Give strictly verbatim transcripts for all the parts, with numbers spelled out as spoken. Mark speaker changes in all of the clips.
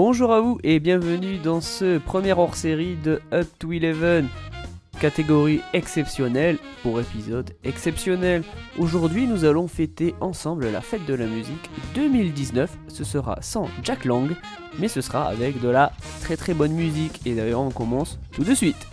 Speaker 1: Bonjour à vous et bienvenue dans ce premier hors-série de Up to Eleven, catégorie exceptionnelle pour épisode exceptionnel. Aujourd'hui nous allons fêter ensemble la fête de la musique deux mille dix-neuf, ce sera sans Jack Lang, mais ce sera avec de la très très bonne musique et d'ailleurs on commence tout de suite.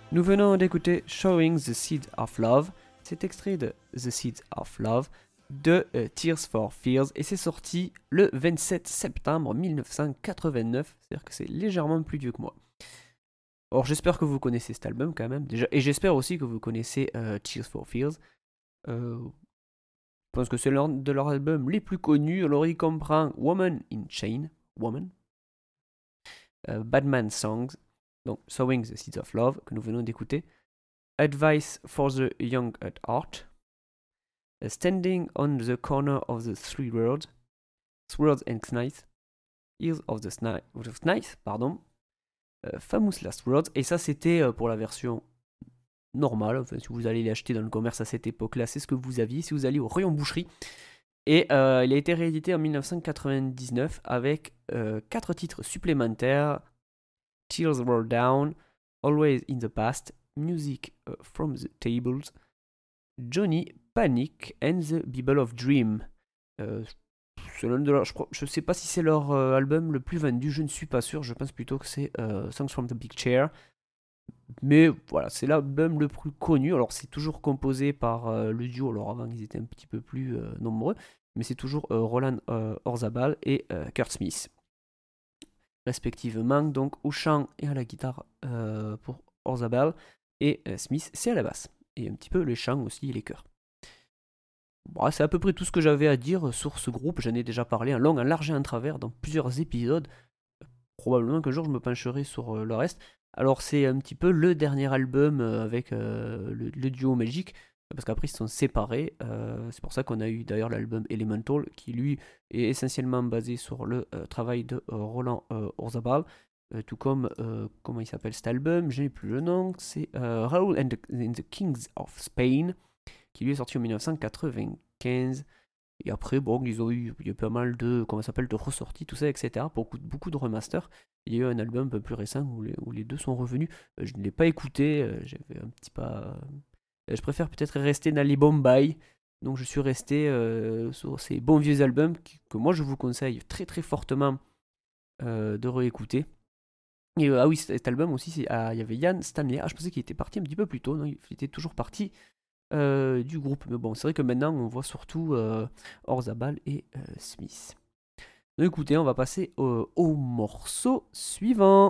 Speaker 1: Nous venons d'écouter Showing the Seeds of Love. C'est extrait de The Seeds of Love de euh, Tears for Fears et c'est sorti le vingt-sept septembre mille neuf cent quatre-vingt-neuf, c'est-à-dire que c'est légèrement plus vieux que moi. Alors j'espère que vous connaissez cet album quand même déjà, et j'espère aussi que vous connaissez euh, Tears for Fears. Euh, je pense que c'est l'un de leurs albums les plus connus. Alors il comprend Woman in Chain, Woman, euh, Bad Man Songs, donc Sowing the Seeds of Love que nous venons d'écouter, Advice for the Young at Heart, uh, Standing on the Corner of the Three Worlds, Swords and Knives, Ears of the Knives, pardon, uh, Famous Last Words, et ça c'était euh, pour la version normale, enfin si vous allez l'acheter dans le commerce à cette époque-là, c'est ce que vous aviez, si vous alliez au rayon boucherie. Et euh, il a été réédité en mille neuf cent quatre-vingt-dix-neuf avec euh, quatre titres supplémentaires: Tears Roll Down, Always in the Past, Music uh, from the Tables, Johnny, Panic and the Bible of Dream. Euh, c'est l'un de leurs, je, crois, je sais pas si c'est leur euh, album le plus vendu, je ne suis pas sûr, je pense plutôt que c'est euh, Songs from the Big Chair. Mais voilà, c'est l'album le plus connu. Alors c'est toujours composé par euh, le duo, alors avant ils étaient un petit peu plus euh, nombreux, mais c'est toujours euh, Roland euh, Orzabal et euh, Kurt Smith, respectivement, donc au chant et à la guitare euh, pour Orzabal, et euh, Smith c'est à la basse, et un petit peu les chants aussi et les chœurs. Bon, c'est à peu près tout ce que j'avais à dire sur ce groupe. J'en ai déjà parlé en long, en large et en travers dans plusieurs épisodes. Probablement qu'un jour je me pencherai sur euh, le reste. Alors c'est un petit peu le dernier album euh, avec euh, le, le duo Magic, parce qu'après ils se sont séparés. Euh, c'est pour ça qu'on a eu d'ailleurs l'album Elemental, qui lui est essentiellement basé sur le euh, travail de euh, Roland euh, Orzabal, euh, tout comme, euh, comment il s'appelle cet album, je n'ai plus le nom, c'est euh, Raoul and the, and the Kings of Spain, qui lui est sorti en mille neuf cent quatre-vingt-quinze. Et après, bon, ils ont eu, il y a eu pas mal de, comment ça s'appelle, de ressorties, tout ça, et cetera. Beaucoup, beaucoup de remasters. Il y a eu un album un peu plus récent où les, où les deux sont revenus. Euh, je ne l'ai pas écouté, euh, j'avais un petit pas. Euh, je préfère peut-être rester dans les Bombay. Donc je suis resté euh, sur ces bons vieux albums qui, que moi je vous conseille très très fortement euh, de réécouter. Et euh, ah oui, cet album aussi, ah, il y avait Ian Stanley. Ah, je pensais qu'il était parti un petit peu plus tôt. Non, il était toujours parti. Euh, du groupe, mais bon, c'est vrai que maintenant on voit surtout euh, Orzabal et euh, Smith. Donc écoutez, on va passer au, au morceau suivant.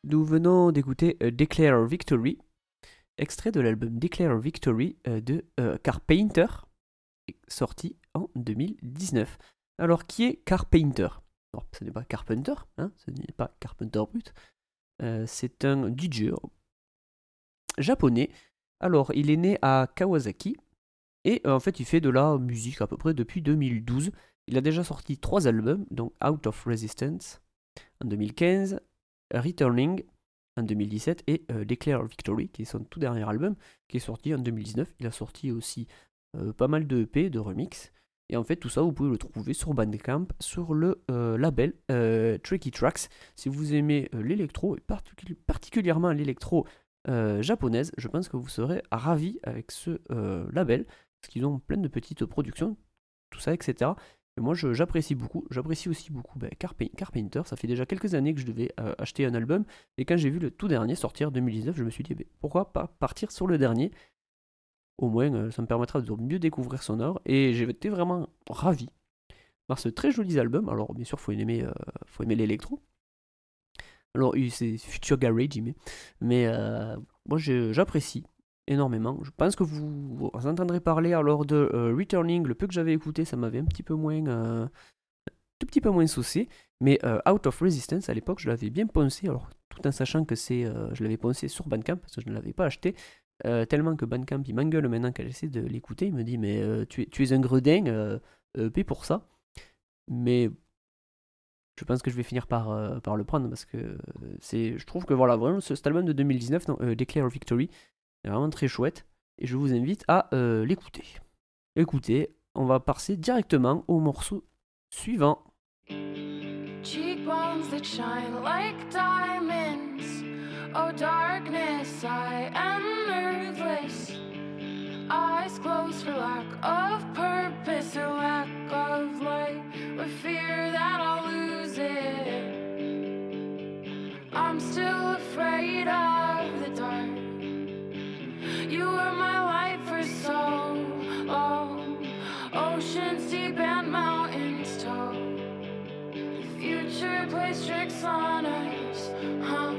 Speaker 1: Nous venons d'écouter euh, Declare Victory, extrait de l'album Declare Victory euh, de euh, Carpenter, sorti en deux mille dix-neuf. Alors, qui est Carpenter? Alors, ce n'est pas Carpenter, hein, ce n'est pas Carpenter Brut, euh, c'est un D J japonais. Alors, il est né à Kawasaki, et euh, en fait, il fait de la musique à peu près depuis deux mille douze. Il a déjà sorti trois albums, donc Out of Resistance en deux mille quinze, Returning en deux mille dix-sept et euh, Declare Victory, qui est son tout dernier album, qui est sorti en deux mille dix-neuf. Il a sorti aussi euh, pas mal de E P, de remix. Et en fait, tout ça, vous pouvez le trouver sur Bandcamp, sur le euh, label euh, Tricky Tracks. Si vous aimez euh, l'électro, et particuli- particulièrement l'électro euh, japonaise, je pense que vous serez ravis avec ce euh, label, parce qu'ils ont plein de petites productions, tout ça, et cetera. Et moi, je, j'apprécie beaucoup. J'apprécie aussi beaucoup bah, Carpe- Carpenter. Ça fait déjà quelques années que je devais euh, acheter un album. Et quand j'ai vu le tout dernier sortir, deux mille dix-neuf, je me suis dit, bah, pourquoi pas partir sur le dernier? Au moins, euh, ça me permettra de mieux découvrir son œuvre. Et j'ai été vraiment ravi par ce très joli album. Alors, bien sûr, il faut aimer, euh, faut aimer l'électro. Alors, c'est Future Garage, il met. Mais euh, moi, je, j'apprécie énormément. Je pense que vous, vous entendrez parler alors de euh, Returning. Le peu que j'avais écouté, ça m'avait un petit peu moins, euh, tout petit peu moins saucé. Mais euh, Out of Resistance, à l'époque, je l'avais bien poncé. Alors, tout en sachant que c'est, euh, je l'avais poncé sur Bandcamp parce que je ne l'avais pas acheté. Euh, tellement que Bandcamp, il m'engueule maintenant quand j'essaie de l'écouter. Il me dit, mais euh, tu, es, tu es un gredin, euh, euh, paie pour ça. Mais je pense que je vais finir par, euh, par le prendre parce que c'est, je trouve que voilà, vraiment, ce, cet album de deux mille dix-neuf, non, euh, Declare Victory, est vraiment très chouette et je vous invite à euh, l'écouter. Écoutez, on va passer directement au morceau suivant.
Speaker 2: Cheekbones that shine like diamonds. Oh darkness, I am nerveless. Eyes closed for lack of purpose or lack of light, with fear that I'll lose it. I'm still afraid of the dark. You were my life for so long. Oceans deep and mountains tall. The future plays tricks on us, huh?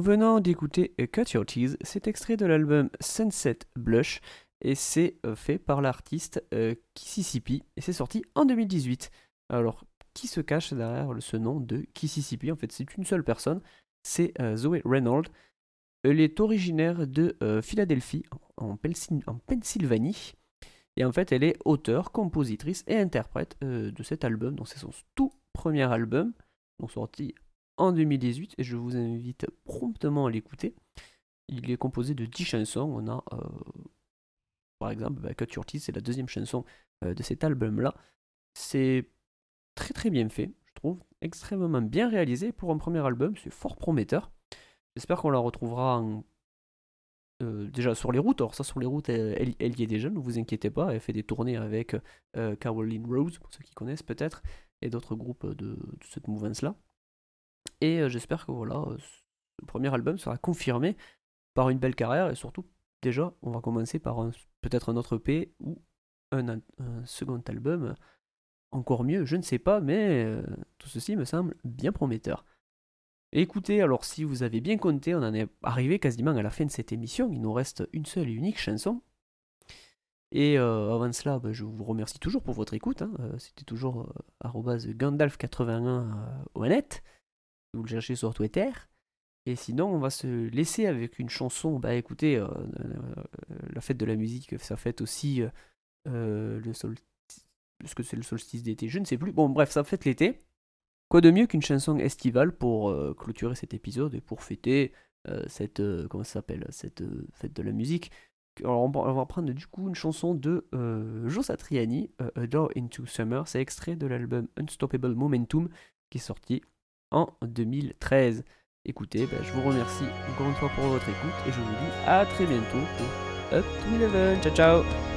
Speaker 1: nous venons d'écouter Cut Your Teeth, c'est extrait de l'album Sunset Blush et c'est euh, fait par l'artiste euh, Kississippi et c'est sorti en deux mille dix-huit. Alors, qui se cache derrière ce nom de Kississippi? En fait, c'est une seule personne, c'est euh, Zoe Reynolds. Elle est originaire de euh, Philadelphie, en, Pensil- en Pennsylvanie. Et en fait, elle est auteure, compositrice et interprète euh, de cet album. Donc, c'est son tout premier album, donc sorti en deux mille dix-huit. Et je vous invite promptement à l'écouter. Il est composé de dix chansons. On a, euh, par exemple, bah, Cut Your Teeth, c'est la deuxième chanson euh, de cet album-là. C'est très très bien fait, je trouve. Extrêmement bien réalisé pour un premier album. C'est fort prometteur. J'espère qu'on la retrouvera en Euh, déjà sur les routes. Alors ça, sur les routes, elle, elle, elle y est déjà, ne vous inquiétez pas. Elle fait des tournées avec euh, Caroline Rose, pour ceux qui connaissent peut-être, et d'autres groupes de, de cette mouvance-là. Et euh, j'espère que voilà, euh, ce premier album sera confirmé par une belle carrière, et surtout, déjà, on va commencer par un, peut-être un autre E P ou un, un second album, encore mieux, je ne sais pas, mais euh, tout ceci me semble bien prometteur. Écoutez, alors si vous avez bien compté, on en est arrivé quasiment à la fin de cette émission. Il nous reste une seule et unique chanson. Et euh, avant cela, bah, je vous remercie toujours pour votre écoute. Hein. Euh, c'était toujours euh, arobase Gandalf quatre-vingt-un euh, au net. Vous le cherchez sur Twitter. Et sinon, on va se laisser avec une chanson. Bah écoutez, euh, euh, la fête de la musique, ça fête aussi euh, le solstice. Est-ce que c'est le solstice d'été? Je ne sais plus. Bon, bref, ça fête l'été. Quoi de mieux qu'une chanson estivale pour euh, clôturer cet épisode et pour fêter euh, cette, euh, comment ça s'appelle, cette euh, fête de la musique. Alors on va, on va prendre du coup une chanson de euh, Joe Satriani, euh, A Door into Summer. C'est extrait de l'album Unstoppable Momentum qui est sorti en deux mille treize. Écoutez, ben, je vous remercie encore une fois pour votre écoute et je vous dis à très bientôt pour Up to Eleven. Ciao ciao.